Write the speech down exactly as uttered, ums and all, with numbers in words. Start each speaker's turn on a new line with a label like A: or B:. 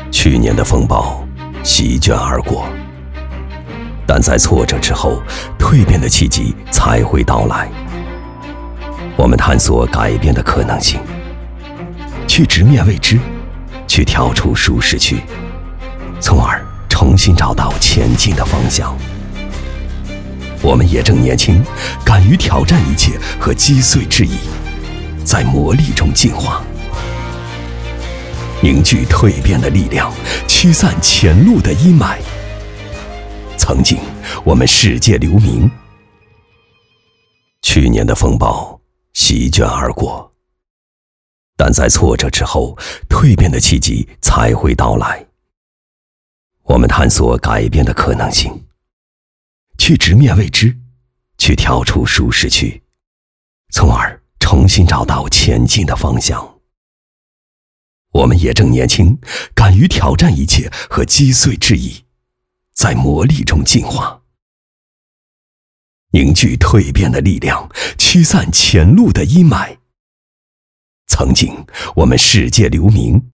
A: 去年的风暴席卷而过，但在挫折之后，蜕变的契机才会到来。我们探索改变的可能性，去直面未知，去跳出舒适区，从而重新找到前进的方向。我们也正年轻，敢于挑战一切和击碎质疑，在磨砺中进化，凝聚蜕变的力量，驱散前路的阴霾。曾经我们世界留名，去年的风暴席卷而过，但在挫折之后，蜕变的契机才会到来。我们探索改变的可能性，去直面未知，去跳出舒适区，从而重新找到前进的方向。我们也正年轻，敢于挑战一切和击碎质疑，在磨砺中进化，凝聚蜕变的力量，驱散前路的阴霾。曾经我们世界留名，